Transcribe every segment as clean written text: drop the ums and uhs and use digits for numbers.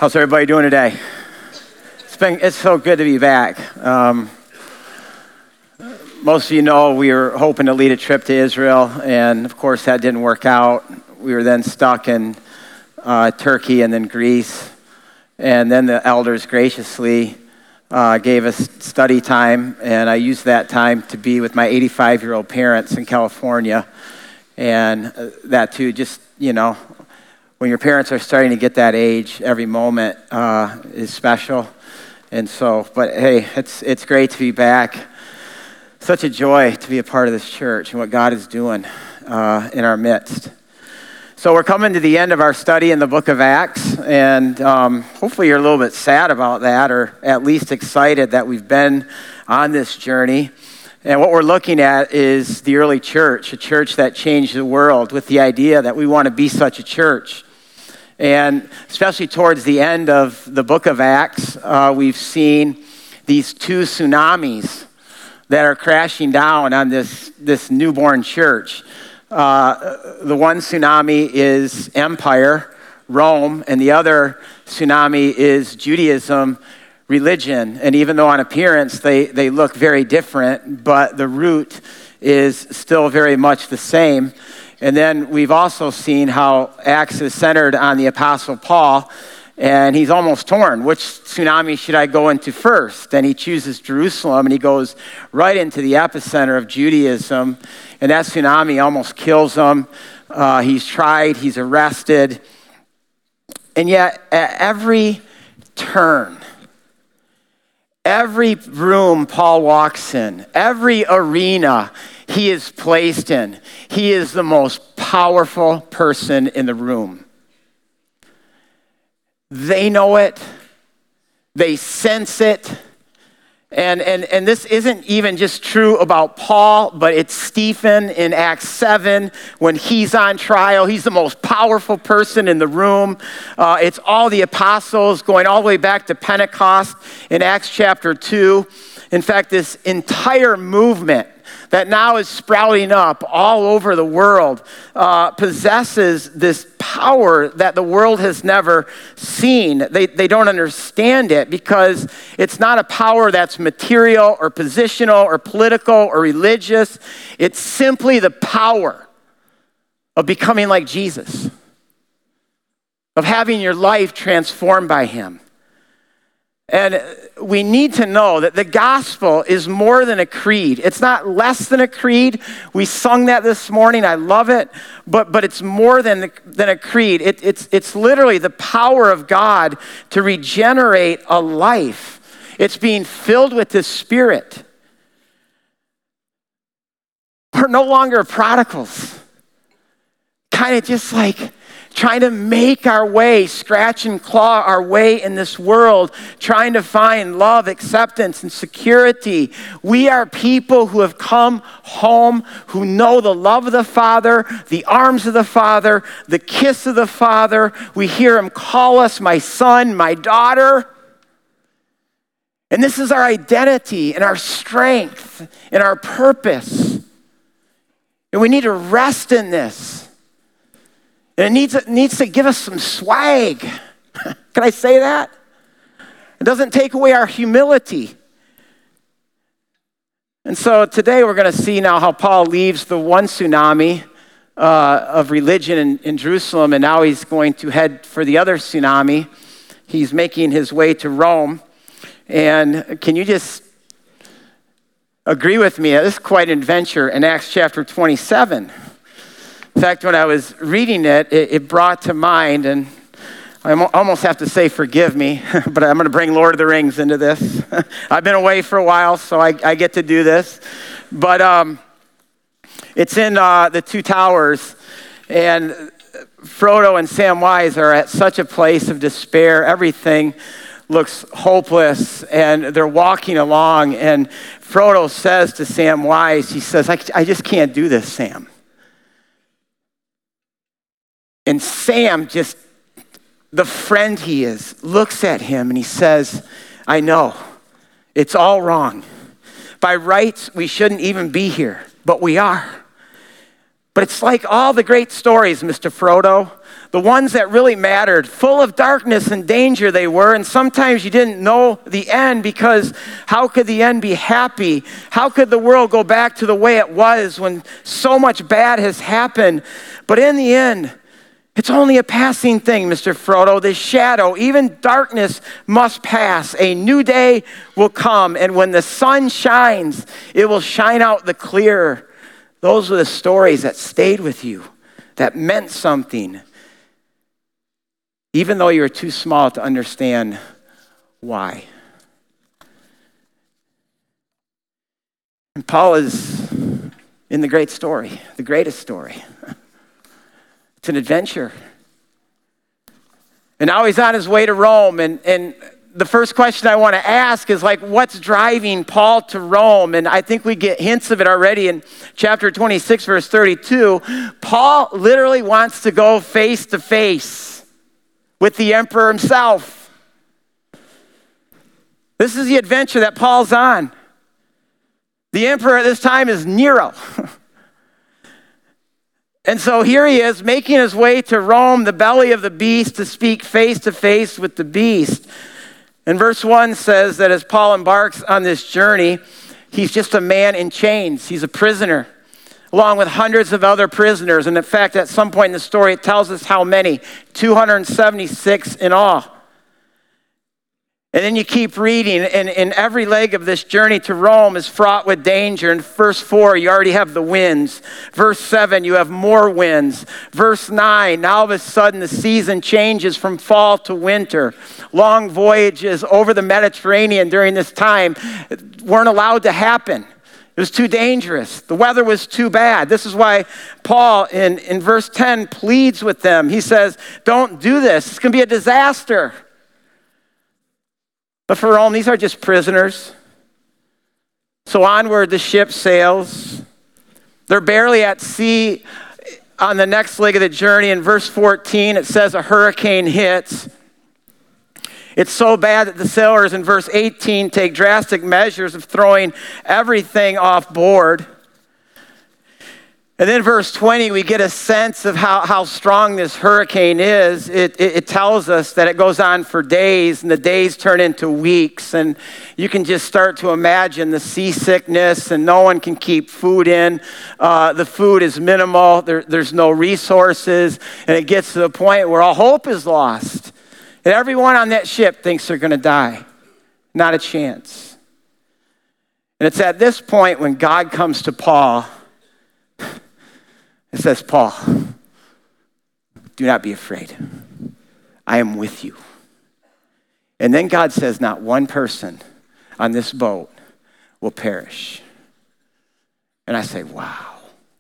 How's everybody doing today? It's so good to be back. Most of you know we were hoping to lead a trip to Israel, and of course that didn't work out. We were then stuck in Turkey and then Greece, and then the elders graciously gave us study time, and I used that time to be with my 85-year-old parents in California, and that too, just, when your parents are starting to get that age, every moment is special. And so, but hey, it's great to be back. Such a joy to be a part of this church and what God is doing in our midst. So we're coming to the end of our study in the book of Acts, and hopefully you're a little bit sad about that, or at least excited that we've been on this journey. And what we're looking at is the early church, a church that changed the world, with the idea that we want to be such a church. And especially towards the end of the book of Acts, we've seen these two tsunamis that are crashing down on this newborn church. The one tsunami is empire, Rome, and the other tsunami is Judaism, religion. And even though on appearance they look very different, but the root is still very much the same. And then we've also seen how Acts is centered on the Apostle Paul, and he's almost torn. Which tsunami should I go into first? And he chooses Jerusalem, and he goes right into the epicenter of Judaism, and that tsunami almost kills him. He's tried, he's arrested, and yet at every turn, every room Paul walks in, every arena he is placed in, he is the most powerful person in the room. They know it. They sense it. And this isn't even just true about Paul, but it's Stephen in Acts 7 when he's on trial. He's the most powerful person in the room. It's all the apostles going all the way back to Pentecost in Acts chapter 2. In fact, this entire movement that now is sprouting up all over the world possesses this power that the world has never seen. They don't understand it because it's not a power that's material or positional or political or religious. It's simply the power of becoming like Jesus, of having your life transformed by him. And we need to know that the gospel is more than a creed. It's not less than a creed. We sung that this morning. I love it. But it's more than a creed. It's literally the power of God to regenerate a life. It's being filled with the Spirit. We're no longer prodigals. Kind of just like trying to make our way, scratch and claw our way in this world, trying to find love, acceptance, and security. We are people who have come home, who know the love of the Father, the arms of the Father, the kiss of the Father. We hear him call us, my son, my daughter. And this is our identity and our strength and our purpose. And we need to rest in this. And it needs to give us some swag. Can I say that? It doesn't take away our humility. And so today we're going to see now how Paul leaves the one tsunami of religion in Jerusalem, and now he's going to head for the other tsunami. He's making his way to Rome. And can you just agree with me? This is quite an adventure in Acts chapter 27. In fact, when I was reading it, it brought to mind, and I almost have to say forgive me, but I'm going to bring Lord of the Rings into this. I've been away for a while, so I get to do this. But it's in the Two Towers, and Frodo and Samwise are at such a place of despair. Everything looks hopeless, and they're walking along, and Frodo says to Samwise, he says, I just can't do this, Sam. And Sam, just the friend he is, looks at him and he says, I know, it's all wrong. By rights, we shouldn't even be here, but we are. But it's like all the great stories, Mr. Frodo, the ones that really mattered, full of darkness and danger they were, and sometimes you didn't know the end because how could the end be happy? How could the world go back to the way it was when so much bad has happened? But in the end, it's only a passing thing, Mr. Frodo. This shadow, even darkness must pass. A new day will come, and when the sun shines, it will shine out the clearer. Those were the stories that stayed with you, that meant something, even though you were too small to understand why. And Paul is in the great story, the greatest story. It's an adventure. And now he's on his way to Rome, and the first question I want to ask is like, what's driving Paul to Rome? And I think we get hints of it already in chapter 26, verse 32. Paul literally wants to go face to face with the emperor himself. This is the adventure that Paul's on. The emperor at this time is Nero. And so here he is making his way to Rome, the belly of the beast, to speak face to face with the beast. And verse 1 says that as Paul embarks on this journey, he's just a man in chains. He's a prisoner, along with hundreds of other prisoners. And in fact, at some point in the story, it tells us how many, 276 in all. And then you keep reading, and every leg of this journey to Rome is fraught with danger. In verse 4, you already have the winds. Verse 7, you have more winds. Verse 9, now all of a sudden the season changes from fall to winter. Long voyages over the Mediterranean during this time weren't allowed to happen. It was too dangerous. The weather was too bad. This is why Paul in verse 10 pleads with them. He says, don't do this. It's going to be a disaster. But for Rome, these are just prisoners. So onward the ship sails. They're barely at sea on the next leg of the journey. In verse 14, it says a hurricane hits. It's so bad that the sailors in verse 18 take drastic measures of throwing everything off board. And then verse 20, we get a sense of how strong this hurricane is. It tells us that it goes on for days, and the days turn into weeks. And you can just start to imagine the seasickness, and no one can keep food in. The food is minimal. There's no resources. And it gets to the point where all hope is lost. And everyone on that ship thinks they're going to die. Not a chance. And it's at this point when God comes to Paul. It says, Paul, do not be afraid. I am with you. And then God says, not one person on this boat will perish. And I say, wow.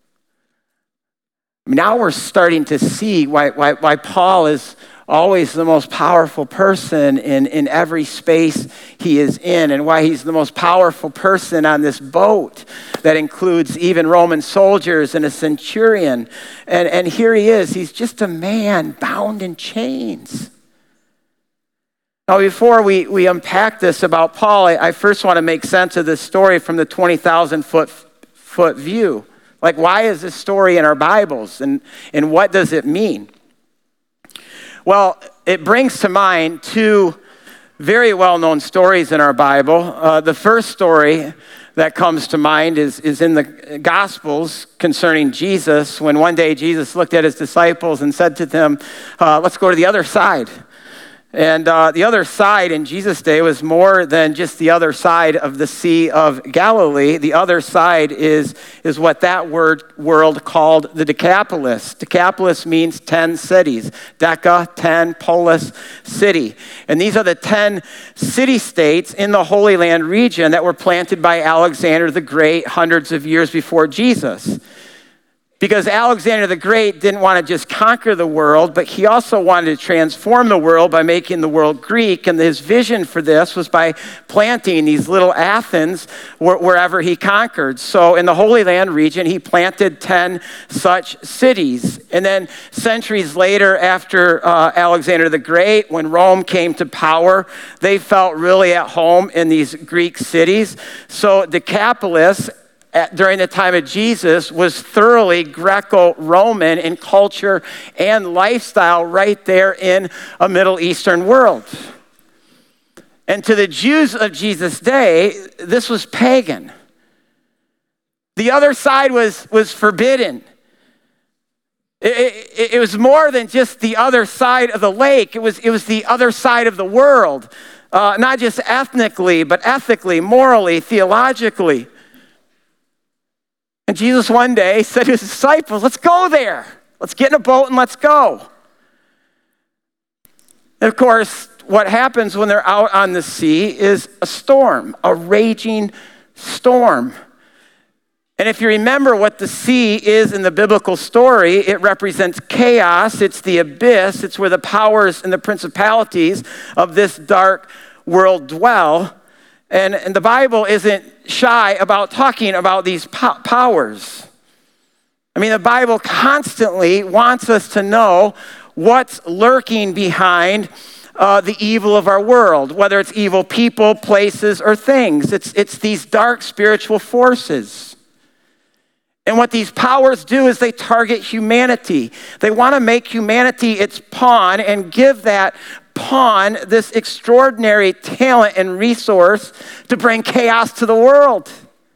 Now we're starting to see why Paul is always the most powerful person in every space he is in, and why he's the most powerful person on this boat that includes even Roman soldiers and a centurion. And here he is. He's just a man bound in chains. Now, before we unpack this about Paul, I first want to make sense of this story from the 20,000 foot view. Like, why is this story in our Bibles, and what does it mean? Well, it brings to mind two very well-known stories in our Bible. The first story that comes to mind is in the Gospels concerning Jesus, when one day Jesus looked at his disciples and said to them, let's go to the other side. And the other side in Jesus' day was more than just the other side of the Sea of Galilee. The other side is what that world called the Decapolis. Decapolis means 10 cities. Deca, 10, polis, city. And these are the 10 city-states in the Holy Land region that were planted by Alexander the Great hundreds of years before Jesus. Because Alexander the Great didn't want to just conquer the world, but he also wanted to transform the world by making the world Greek. And his vision for this was by planting these little Athens wherever he conquered. So in the Holy Land region, he planted 10 such cities. And then centuries later, after Alexander the Great, when Rome came to power, they felt really at home in these Greek cities. So Decapolis, during the time of Jesus was thoroughly Greco-Roman in culture and lifestyle right there in a Middle Eastern world. And to the Jews of Jesus' day, this was pagan. The other side was forbidden. It was more than just the other side of the lake. It was the other side of the world, not just ethnically, but ethically, morally, theologically. And Jesus one day said to his disciples, let's go there. Let's get in a boat and let's go. And of course, what happens when they're out on the sea is a storm, a raging storm. And if you remember what the sea is in the biblical story, it represents chaos. It's the abyss. It's where the powers and the principalities of this dark world dwell. And the Bible isn't shy about talking about these powers. I mean, the Bible constantly wants us to know what's lurking behind the evil of our world, whether it's evil people, places, or things. It's these dark spiritual forces. And what these powers do is they target humanity. They want to make humanity its pawn and give that pawn this extraordinary talent and resource to bring chaos to the world.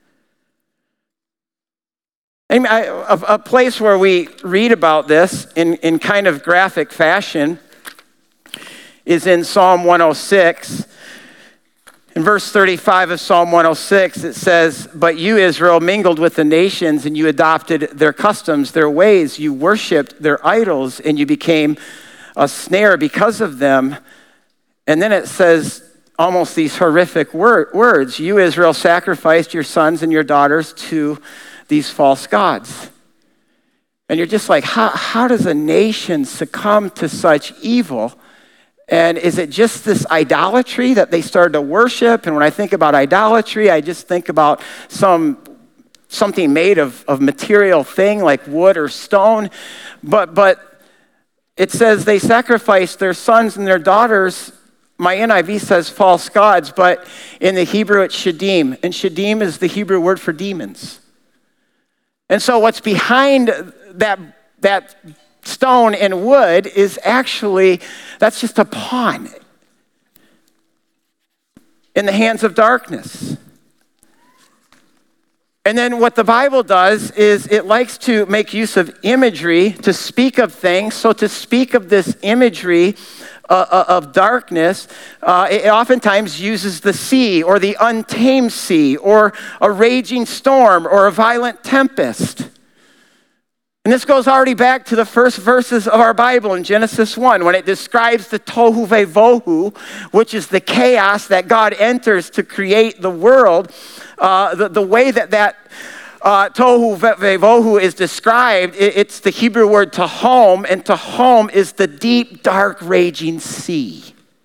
A place where we read about this in kind of graphic fashion is in Psalm 106. In verse 35 of Psalm 106, it says, but you, Israel, mingled with the nations, and you adopted their customs, their ways. You worshiped their idols, and you became a snare because of them. And then it says almost these horrific words. You, Israel, sacrificed your sons and your daughters to these false gods. And you're just like, how does a nation succumb to such evil? And is it just this idolatry that they started to worship? And when I think about idolatry, I just think about something made of material thing like wood or stone. But it says they sacrificed their sons and their daughters. My NIV says false gods, but in the Hebrew it's shadim. And shadim is the Hebrew word for demons. And so what's behind that stone and wood is actually, that's just a pawn in the hands of darkness. And then what the Bible does is it likes to make use of imagery to speak of things. So to speak of this imagery of darkness, it oftentimes uses the sea or the untamed sea or a raging storm or a violent tempest. And this goes already back to the first verses of our Bible in Genesis 1, when it describes the tohu vevohu, which is the chaos that God enters to create the world. The way that tohu vevohu is described, it's the Hebrew word tahom, and tahom is the deep, dark, raging sea.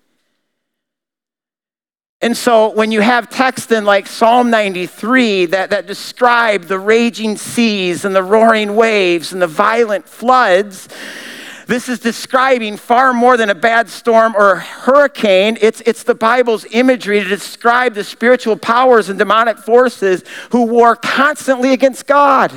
And so when you have texts in like Psalm 93 that describe the raging seas and the roaring waves and the violent floods, this is describing far more than a bad storm or a hurricane. It's the Bible's imagery to describe the spiritual powers and demonic forces who war constantly against God.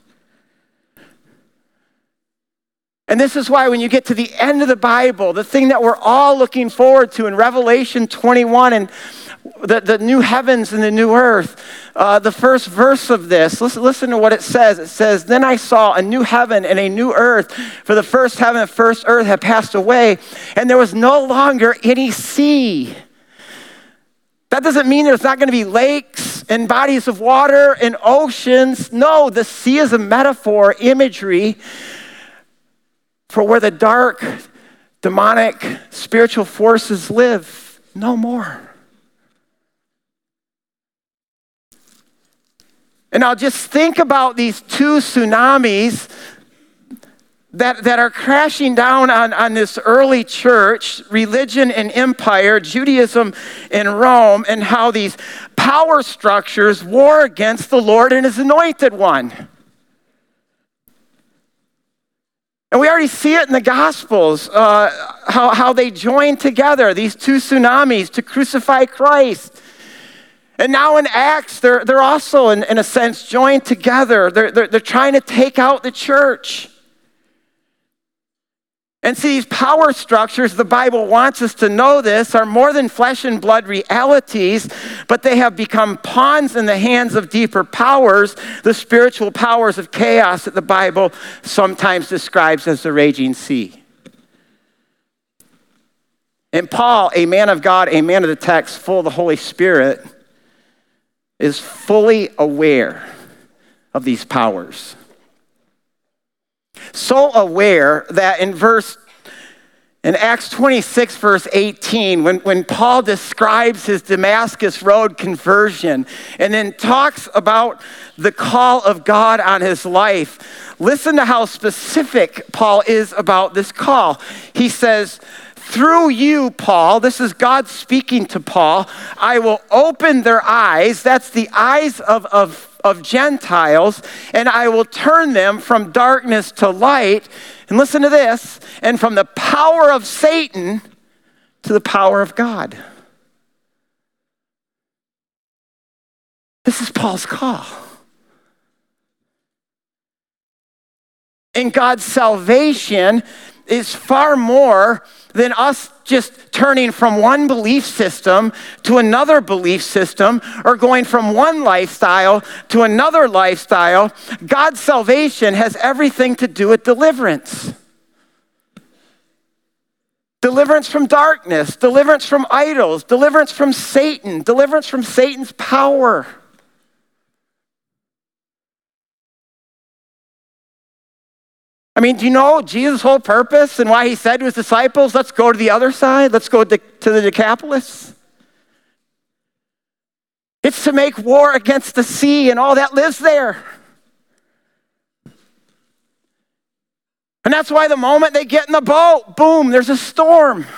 And this is why when you get to the end of the Bible, the thing that we're all looking forward to in Revelation 21 and the new heavens and the new earth, the first verse of this, listen to what it says. It says, then I saw a new heaven and a new earth, for the first heaven and first earth had passed away, and there was no longer any sea. That doesn't mean there's not going to be lakes and bodies of water and oceans. No, the sea is a metaphor, imagery, for where the dark, demonic, spiritual forces live. No more. And now just think about these two tsunamis that are crashing down on this early church, religion and empire, Judaism and Rome, and how these power structures war against the Lord and his anointed one. And we already see it in the Gospels, how they join together, these two tsunamis, to crucify Christ. And now in Acts, they're also, in a sense, joined together. They're trying to take out the church. And see, these power structures, the Bible wants us to know this, are more than flesh and blood realities, but they have become pawns in the hands of deeper powers, the spiritual powers of chaos that the Bible sometimes describes as the raging sea. And Paul, a man of God, a man of the text, full of the Holy Spirit, is fully aware of these powers. So aware that in Acts 26, verse 18, when Paul describes his Damascus Road conversion and then talks about the call of God on his life, listen to how specific Paul is about this call. He says, through you, Paul, this is God speaking to Paul, I will open their eyes, that's the eyes of Gentiles, and I will turn them from darkness to light, and listen to this, and from the power of Satan to the power of God. This is Paul's call. And God's salvation is far more than us just turning from one belief system to another belief system or going from one lifestyle to another lifestyle. God's salvation has everything to do with deliverance. Deliverance from darkness, deliverance from idols, deliverance from Satan, deliverance from Satan's power. I mean, do you know Jesus' whole purpose and why he said to his disciples, let's go to the other side, let's go to the Decapolis? It's to make war against the sea and all that lives there. And that's why the moment they get in the boat, boom, there's a storm.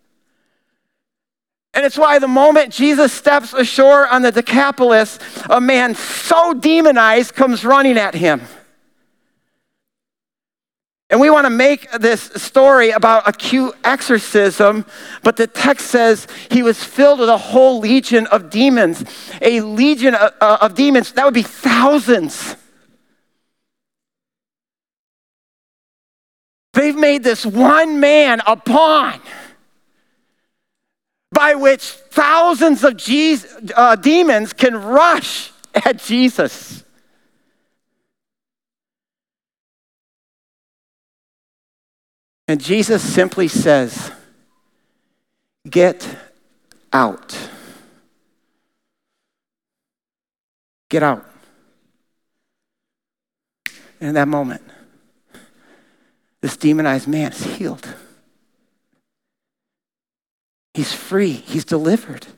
And it's why the moment Jesus steps ashore on the Decapolis, a man so demonized comes running at him. And we want to make this story about acute exorcism, but the text says he was filled with a whole legion of demons. A legion of demons, that would be thousands. They've made this one man a pawn by which thousands of demons can rush at Jesus. And Jesus simply says, get out. Get out. And in that moment, this demonized man is healed. He's free. He's delivered.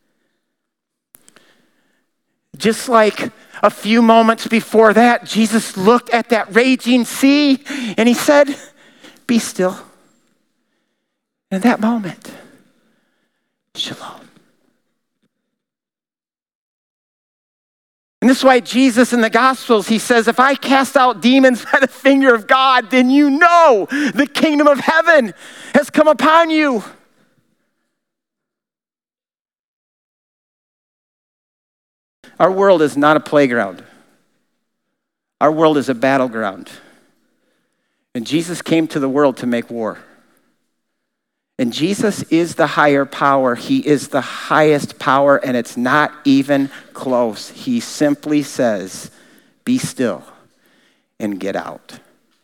Just like a few moments before that, Jesus looked at that raging sea and he said, be still. In that moment, shalom. And this is why Jesus in the Gospels, he says, if I cast out demons by the finger of God, then you know the kingdom of heaven has come upon you. Our world is not a playground. Our world is a battleground. And Jesus came to the world to make war. And Jesus is the higher power. He is the highest power, and it's not even close. He simply says, be still and get out.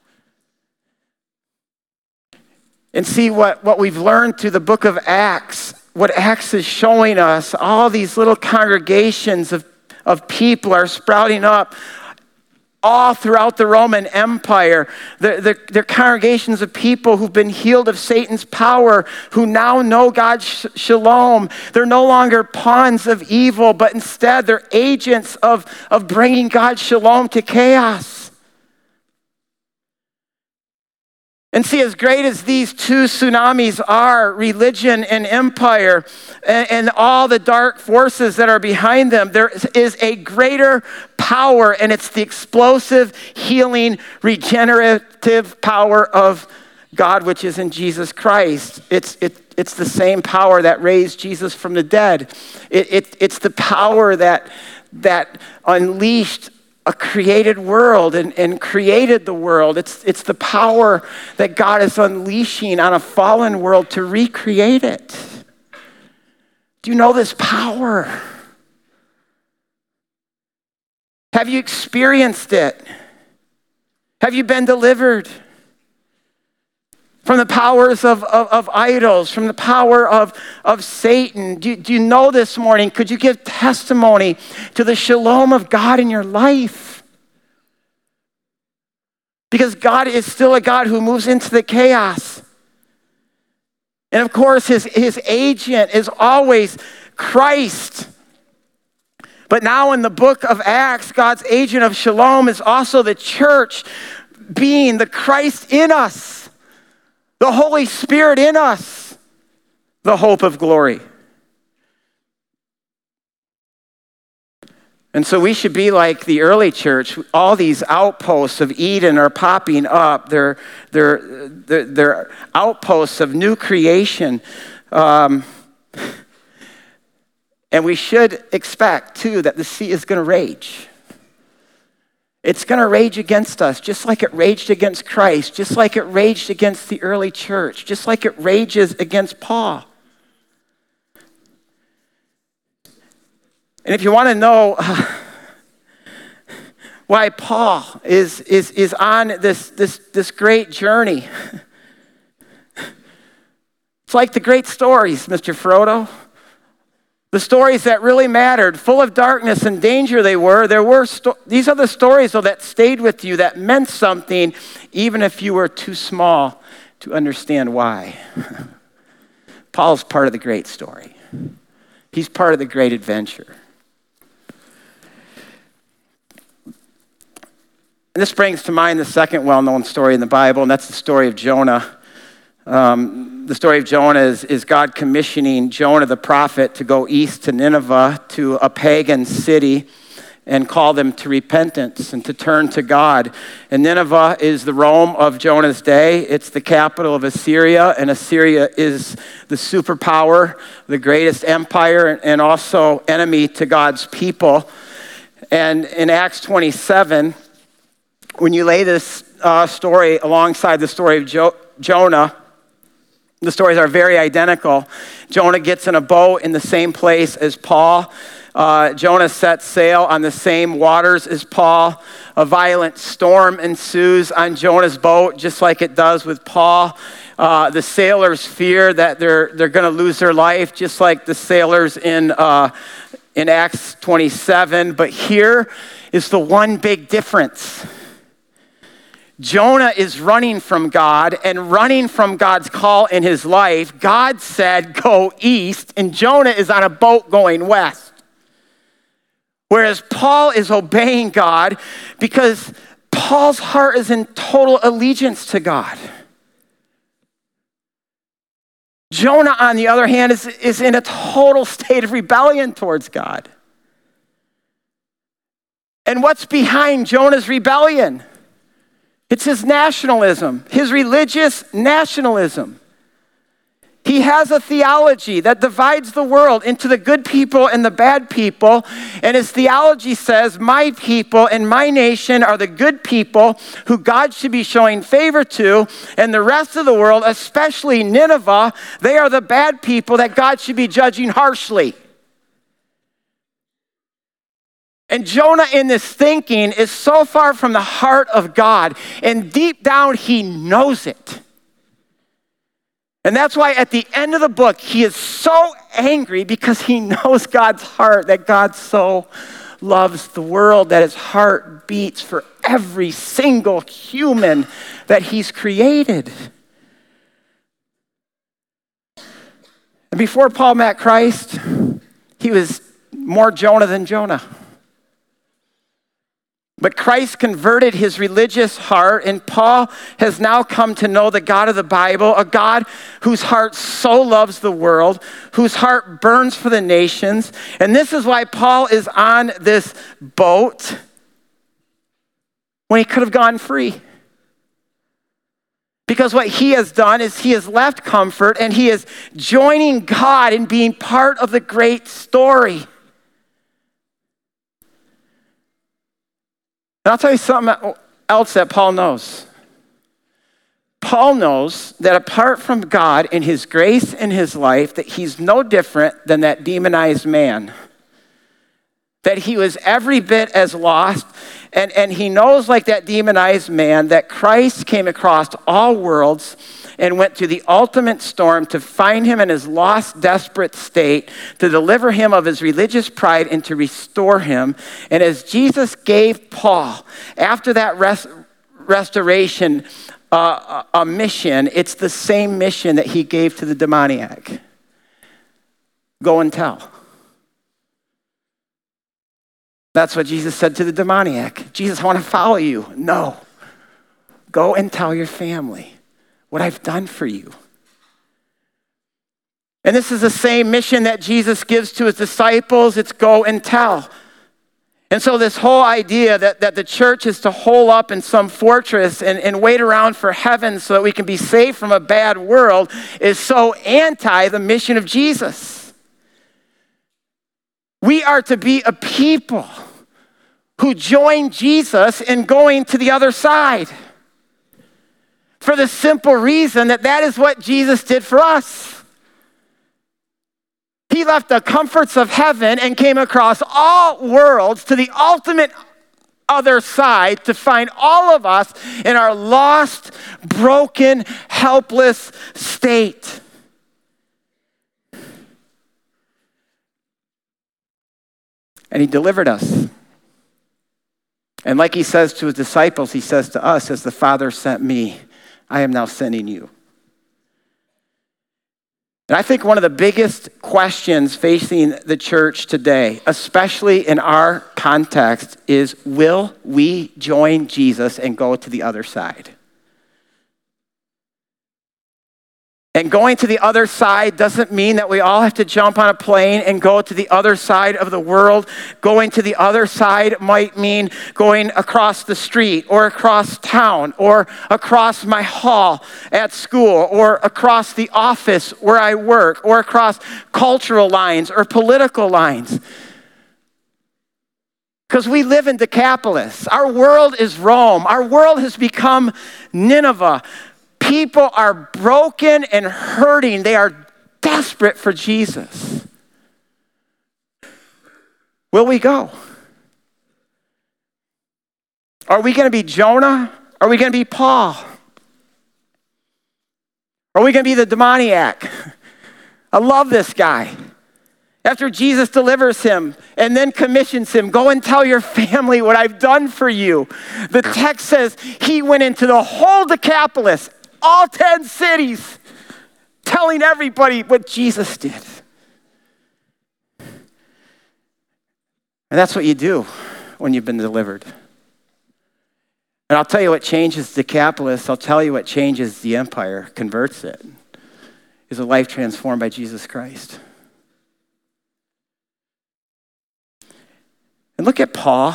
And see what we've learned through the book of Acts, what Acts is showing us, all these little congregations of people are sprouting up all throughout the Roman Empire. They're congregations of people who've been healed of Satan's power, who now know God's shalom. They're no longer pawns of evil, but instead they're agents of bringing God's shalom to chaos. And see, as great as these two tsunamis are, religion and empire, and all the dark forces that are behind them, there is a greater power, and it's the explosive, healing, regenerative power of God which is in Jesus Christ. It's the same power that raised Jesus from the dead. It's the power that unleashed a created world and created the world. It's the power that God is unleashing on a fallen world to recreate it. Do you know this power? Have you experienced it? Have you been delivered from the powers of idols, from the power of Satan? Do you know this morning? Could you give testimony to the shalom of God in your life? Because God is still a God who moves into the chaos. And of course, his agent is always Christ. But now in the book of Acts, God's agent of shalom is also the church, being the Christ in us, the Holy Spirit in us, the hope of glory. And so we should be like the early church. All these outposts of Eden are popping up. They're outposts of new creation. And we should expect, too, that the sea is going to rage. It's going to rage against us, just like it raged against Christ, just like it raged against the early church, just like it rages against Paul. And if you want to know why Paul is on this great journey, it's like the great stories, Mr. Frodo. The stories that really mattered, full of darkness and danger they were. These are the stories, though, that stayed with you, that meant something, even if you were too small to understand why. Paul's part of the great story. He's part of the great adventure. And this brings to mind the second well-known story in the Bible, and that's the story of Jonah. The story of Jonah is God commissioning Jonah the prophet to go east to Nineveh, to a pagan city, and call them to repentance and to turn to God. And Nineveh is the Rome of Jonah's day. It's the capital of Assyria, and Assyria is the superpower, the greatest empire, and also enemy to God's people. And in Acts 27, when you lay this story alongside the story of Jonah, the stories are very identical. Jonah gets in a boat in the same place as Paul. Jonah sets sail on the same waters as Paul. A violent storm ensues on Jonah's boat, just like it does with Paul. The sailors fear that they're going to lose their life, just like the sailors in Acts 27. But here is the one big difference. Jonah is running from God and running from God's call in his life. God said, go east, and Jonah is on a boat going west. Whereas Paul is obeying God because Paul's heart is in total allegiance to God. Jonah, on the other hand, is in a total state of rebellion towards God. And what's behind Jonah's rebellion? It's his nationalism, his religious nationalism. He has a theology that divides the world into the good people and the bad people. And his theology says, my people and my nation are the good people who God should be showing favor to. And the rest of the world, especially Nineveh, they are the bad people that God should be judging harshly. And Jonah in this thinking is so far from the heart of God, and deep down he knows it. And that's why at the end of the book, he is so angry because he knows God's heart, that God so loves the world, that his heart beats for every single human that he's created. And before Paul met Christ, he was more Jonah than Jonah. But Christ converted his religious heart, and Paul has now come to know the God of the Bible, a God whose heart so loves the world, whose heart burns for the nations. And this is why Paul is on this boat when he could have gone free. Because what he has done is he has left comfort and he is joining God in being part of the great story. And I'll tell you something else that Paul knows. Paul knows that apart from God and his grace in his life, that he's no different than that demonized man. That he was every bit as lost. And he knows, like that demonized man, that Christ came across all worlds and went through the ultimate storm to find him in his lost, desperate state, to deliver him of his religious pride and to restore him. And as Jesus gave Paul, after that restoration, a mission, it's the same mission that he gave to the demoniac. Go and tell. That's what Jesus said to the demoniac. Jesus, I want to follow you. No. Go and tell your family what I've done for you. And this is the same mission that Jesus gives to his disciples. It's go and tell. And so this whole idea that the church is to hole up in some fortress and wait around for heaven so that we can be saved from a bad world is so anti the mission of Jesus. We are to be a people who join Jesus in going to the other side. For the simple reason that is what Jesus did for us. He left the comforts of heaven and came across all worlds to the ultimate other side to find all of us in our lost, broken, helpless state. And he delivered us. And like he says to his disciples, he says to us, as the Father sent me, I am now sending you. And I think one of the biggest questions facing the church today, especially in our context, is will we join Jesus and go to the other side? And going to the other side doesn't mean that we all have to jump on a plane and go to the other side of the world. Going to the other side might mean going across the street or across town or across my hall at school or across the office where I work or across cultural lines or political lines. Because we live in Decapolis. Our world is Rome. Our world has become Nineveh. People are broken and hurting. They are desperate for Jesus. Will we go? Are we going to be Jonah? Are we going to be Paul? Are we going to be the demoniac? I love this guy. After Jesus delivers him and then commissions him, go and tell your family what I've done for you. The text says he went into the whole Decapolis, all 10 cities, telling everybody what Jesus did. And that's what you do when you've been delivered. And I'll tell you what changes Decapolis. I'll tell you what changes the empire, converts it, is a life transformed by Jesus Christ. And look at Paul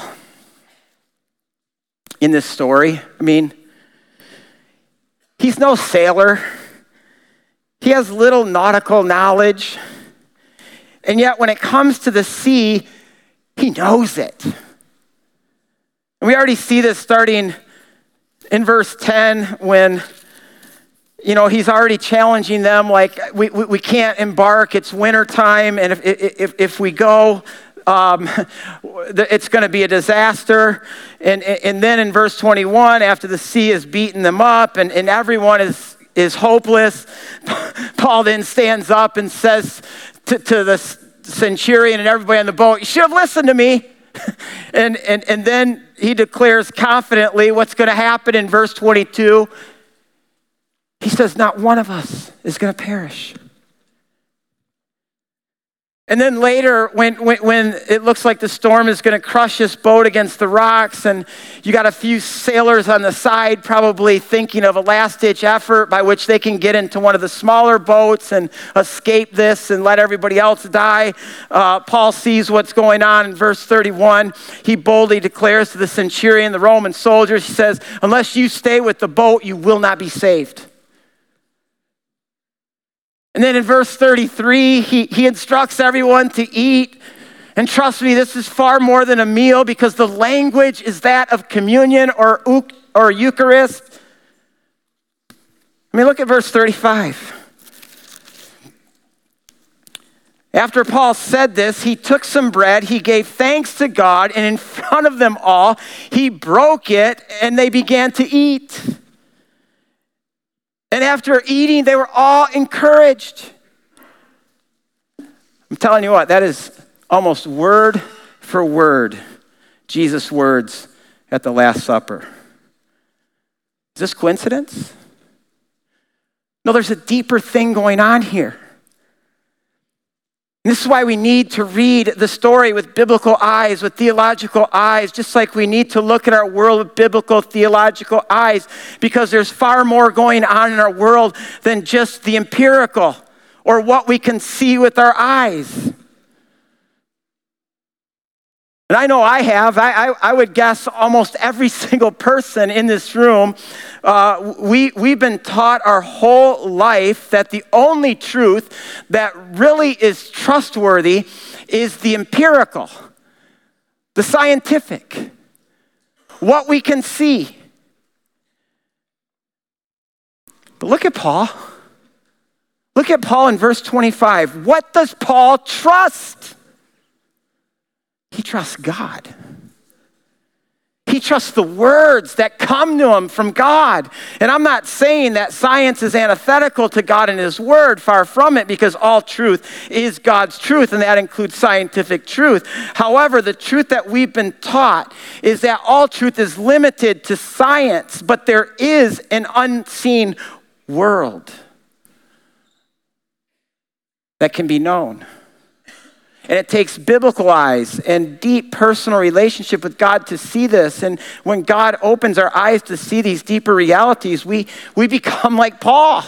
in this story. I mean, he's no sailor. He has little nautical knowledge. And yet when it comes to the sea, he knows it. And we already see this starting in verse 10 when, he's already challenging them like, we can't embark. It's wintertime. And if we go, it's going to be a disaster. And then in verse 21, after the sea has beaten them up and everyone is hopeless, Paul then stands up and says to the centurion and everybody on the boat, you should have listened to me. And then he declares confidently what's going to happen in verse 22. He says, not one of us is going to perish. And then later, when it looks like the storm is going to crush this boat against the rocks, and you got a few sailors on the side probably thinking of a last-ditch effort by which they can get into one of the smaller boats and escape this and let everybody else die, Paul sees what's going on in verse 31. He boldly declares to the centurion, the Roman soldiers, he says, "Unless you stay with the boat, you will not be saved." And then in verse 33, he instructs everyone to eat. And trust me, this is far more than a meal because the language is that of communion or Eucharist. I mean, look at verse 35. After Paul said this, he took some bread, he gave thanks to God, and in front of them all, he broke it, and they began to eat. And after eating, they were all encouraged. I'm telling you what, that is almost word for word Jesus' words at the Last Supper. Is this coincidence? No, there's a deeper thing going on here. And this is why we need to read the story with biblical eyes, with theological eyes, just like we need to look at our world with biblical theological eyes, because there's far more going on in our world than just the empirical or what we can see with our eyes. And I know I have. I would guess almost every single person in this room, we've been taught our whole life that the only truth that really is trustworthy is the empirical, the scientific, what we can see. But look at Paul. Look at Paul in verse 25. What does Paul trust? He trusts God. He trusts the words that come to him from God. And I'm not saying that science is antithetical to God and his word, far from it, because all truth is God's truth, and that includes scientific truth. However, the truth that we've been taught is that all truth is limited to science, but there is an unseen world that can be known. And it takes biblical eyes and deep personal relationship with God to see this. And when God opens our eyes to see these deeper realities, we become like Paul.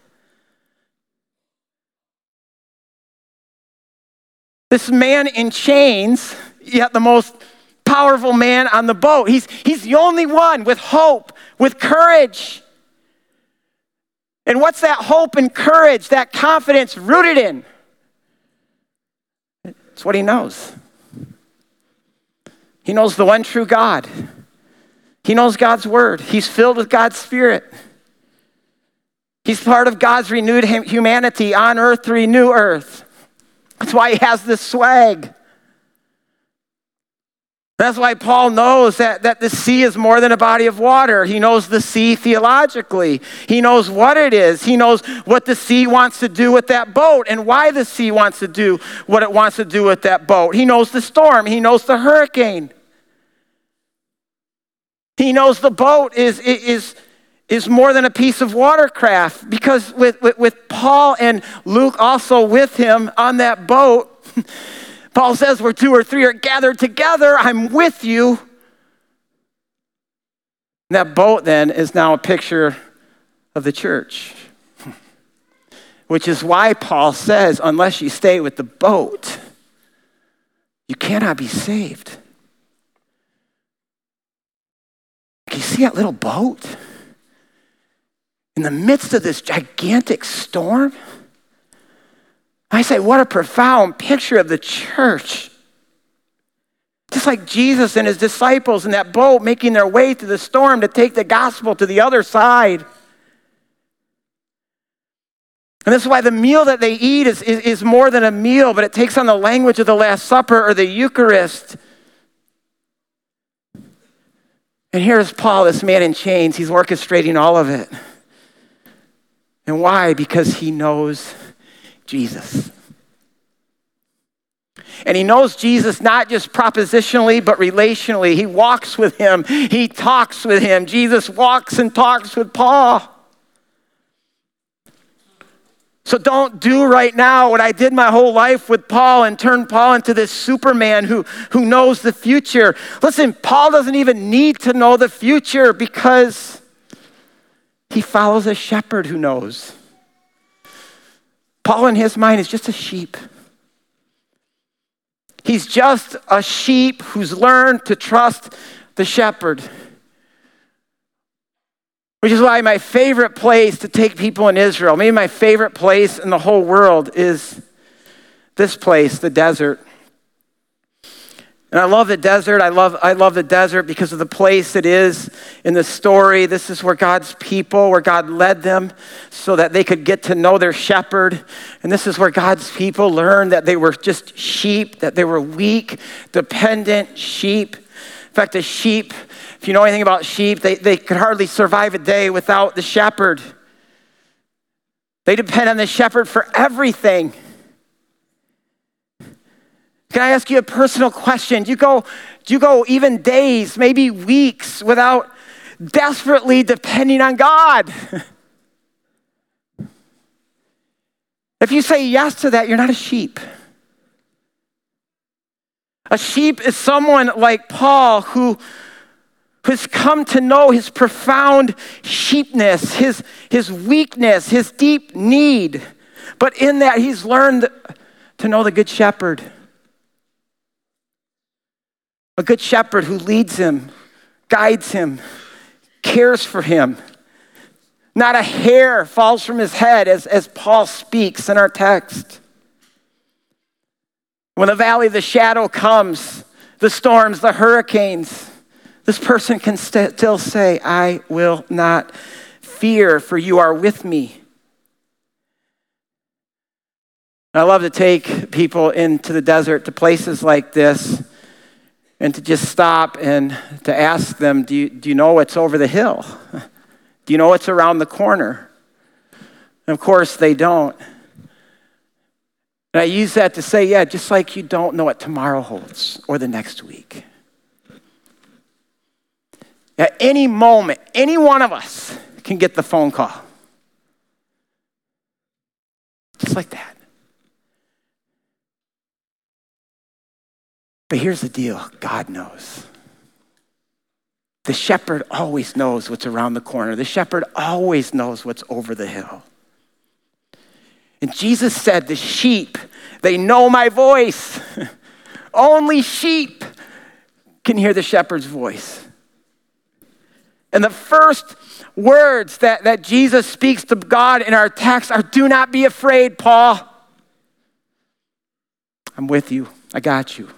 This man in chains, yet the most powerful man on the boat. He's the only one with hope, with courage. And what's that hope and courage, that confidence rooted in? It's what he knows. He knows the one true God. He knows God's word. He's filled with God's Spirit. He's part of God's renewed humanity on earth to renew earth. That's why he has this swag. That's why Paul knows that the sea is more than a body of water. He knows the sea theologically. He knows what it is. He knows what the sea wants to do with that boat and why the sea wants to do what it wants to do with that boat. He knows the storm. He knows the hurricane. He knows the boat is more than a piece of watercraft, because with Paul and Luke also with him on that boat, Paul says, where two or three are gathered together, I'm with you. And that boat then is now a picture of the church, which is why Paul says, unless you stay with the boat, you cannot be saved. Can you see that little boat? In the midst of this gigantic storm? I say, what a profound picture of the church. Just like Jesus and his disciples in that boat making their way through the storm to take the gospel to the other side. And this is why the meal that they eat is more than a meal, but it takes on the language of the Last Supper or the Eucharist. And here's Paul, this man in chains. He's orchestrating all of it. And why? Because he knows Jesus. And he knows Jesus not just propositionally, but relationally. He walks with him. He talks with him. Jesus walks and talks with Paul. So don't do right now what I did my whole life with Paul and turn Paul into this Superman who knows the future. Listen, Paul doesn't even need to know the future because he follows a shepherd who knows. Paul in his mind is just a sheep. He's just a sheep who's learned to trust the shepherd. Which is why my favorite place to take people in Israel, maybe my favorite place in the whole world, is this place, the desert. And I love the desert. I love the desert because of the place it is in the story. This is where God's people, where God led them so that they could get to know their shepherd. And this is where God's people learned that they were just sheep, that they were weak, dependent sheep. In fact, a sheep, if you know anything about sheep, they could hardly survive a day without the shepherd. They depend on the shepherd for everything. Can I ask you a personal question? Do you go even days, maybe weeks, without desperately depending on God? If you say yes to that, you're not a sheep. A sheep is someone like Paul who has come to know his profound sheepness, his weakness, his deep need. But in that, he's learned to know the good shepherd. A good shepherd who leads him, guides him, cares for him. Not a hair falls from his head as Paul speaks in our text. When the valley of the shadow comes, the storms, the hurricanes, this person can still say, I will not fear, for you are with me. I love to take people into the desert, to places like this, and to just stop and to ask them, do you know what's over the hill? Do you know what's around the corner? And of course, they don't. And I use that to say, yeah, just like you don't know what tomorrow holds or the next week. At any moment, any one of us can get the phone call. Just like that. But here's the deal, God knows. The shepherd always knows what's around the corner. The shepherd always knows what's over the hill. And Jesus said, the sheep, they know my voice. Only sheep can hear the shepherd's voice. And the first words that Jesus speaks to God in our text are, do not be afraid, Paul. I'm with you. I got you.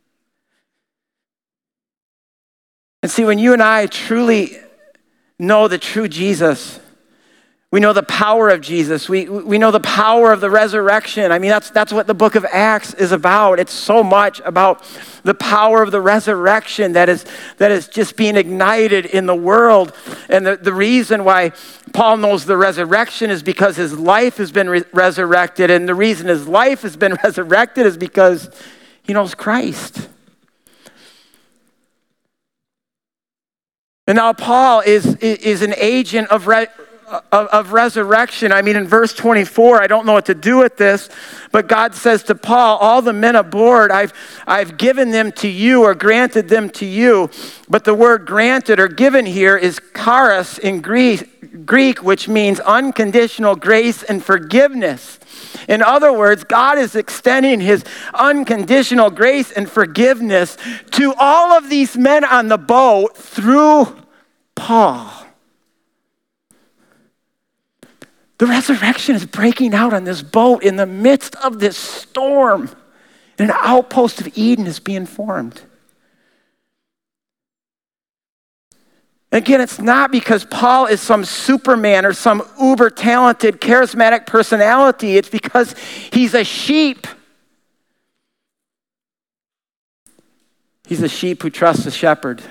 And see, when you and I truly know the true Jesus, we know the power of Jesus. We know the power of the resurrection. I mean, that's what the book of Acts is about. It's so much about the power of the resurrection that is just being ignited in the world. And the reason why Paul knows the resurrection is because his life has been resurrected. And the reason his life has been resurrected is because he knows Christ. And now Paul is an agent of resurrection. I mean, in verse 24, I don't know what to do with this, but God says to Paul, all the men aboard, I've given them to you or granted them to you. But the word granted or given here is charis in Greek, which means unconditional grace and forgiveness. In other words, God is extending his unconditional grace and forgiveness to all of these men on the boat through Paul. The resurrection is breaking out on this boat in the midst of this storm. And an outpost of Eden is being formed. Again, it's not because Paul is some Superman or some uber-talented, charismatic personality. It's because he's a sheep. He's a sheep who trusts the shepherd.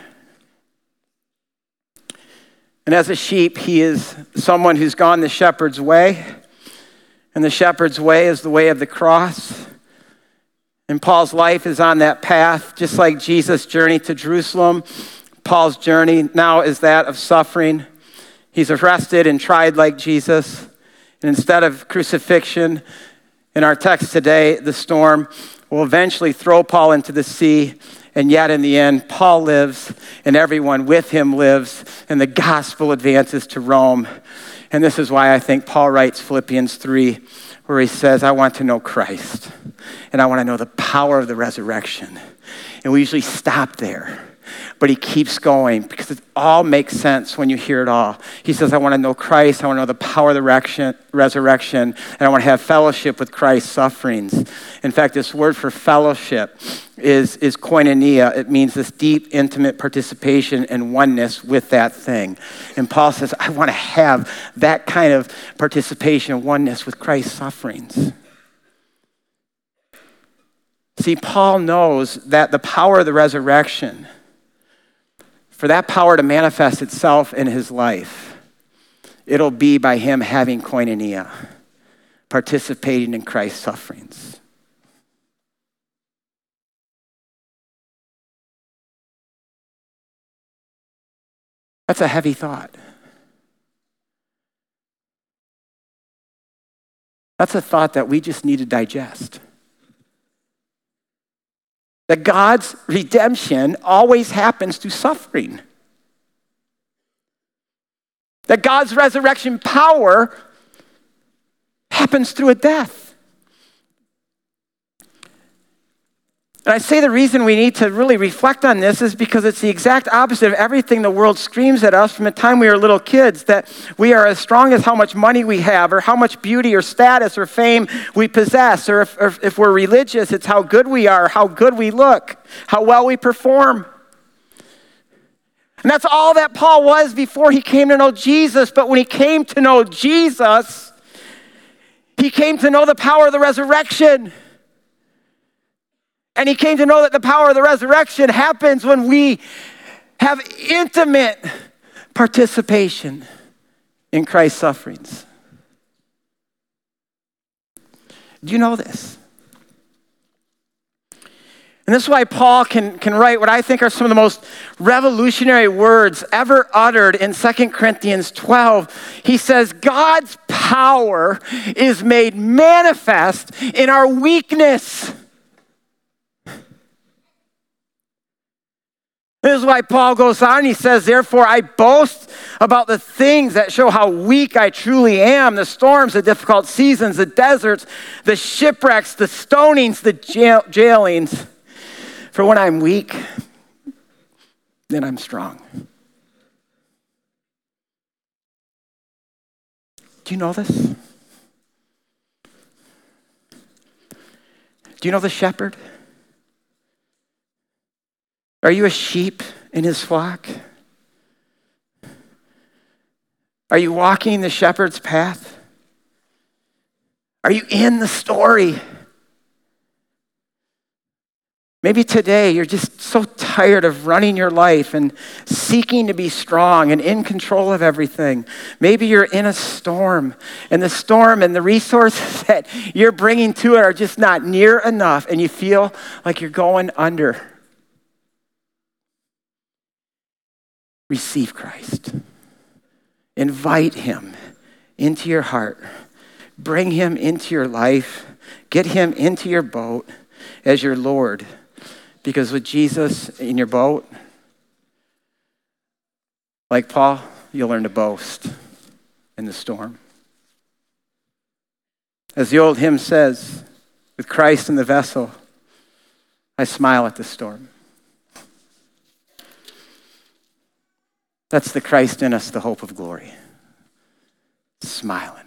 And as a sheep, he is someone who's gone the shepherd's way. And the shepherd's way is the way of the cross. And Paul's life is on that path, just like Jesus' journey to Jerusalem. Paul's journey now is that of suffering. He's arrested and tried like Jesus. And instead of crucifixion, in our text today, the storm will eventually throw Paul into the sea, and yet in the end, Paul lives, and everyone with him lives, and the gospel advances to Rome. And this is why I think Paul writes Philippians 3, where he says, I want to know Christ, and I want to know the power of the resurrection. And we usually stop there. But he keeps going because it all makes sense when you hear it all. He says, I want to know Christ. I want to know the power of the resurrection. And I want to have fellowship with Christ's sufferings. In fact, this word for fellowship is koinonia. It means this deep, intimate participation and oneness with that thing. And Paul says, I want to have that kind of participation and oneness with Christ's sufferings. See, Paul knows that the power of the resurrection, for that power to manifest itself in his life, it'll be by him having koinonia, participating in Christ's sufferings. That's a heavy thought. That's a thought that we just need to digest. That God's redemption always happens through suffering. That God's resurrection power happens through a death. And I say the reason we need to really reflect on this is because it's the exact opposite of everything the world screams at us from the time we were little kids, that we are as strong as how much money we have or how much beauty or status or fame we possess, or if we're religious, it's how good we are, how good we look, how well we perform. And that's all that Paul was before he came to know Jesus. But when he came to know Jesus, he came to know the power of the resurrection. And he came to know that the power of the resurrection happens when we have intimate participation in Christ's sufferings. Do you know this? And this is why Paul can write what I think are some of the most revolutionary words ever uttered in 2 Corinthians 12. He says, God's power is made manifest in our weakness. This is why Paul goes on. He says, therefore, I boast about the things that show how weak I truly am. The storms, the difficult seasons, the deserts, the shipwrecks, the stonings, the jailings. For when I'm weak, then I'm strong. Do you know this? Do you know the shepherd? Are you a sheep in his flock? Are you walking the shepherd's path? Are you in the story? Maybe today you're just so tired of running your life and seeking to be strong and in control of everything. Maybe you're in a storm, and the storm and the resources that you're bringing to it are just not near enough, and you feel like you're going under. Receive Christ. Invite him into your heart. Bring him into your life. Get him into your boat as your Lord. Because with Jesus in your boat, like Paul, you'll learn to boast in the storm. As the old hymn says, with Christ in the vessel, I smile at the storm. That's the Christ in us, the hope of glory. Smiling.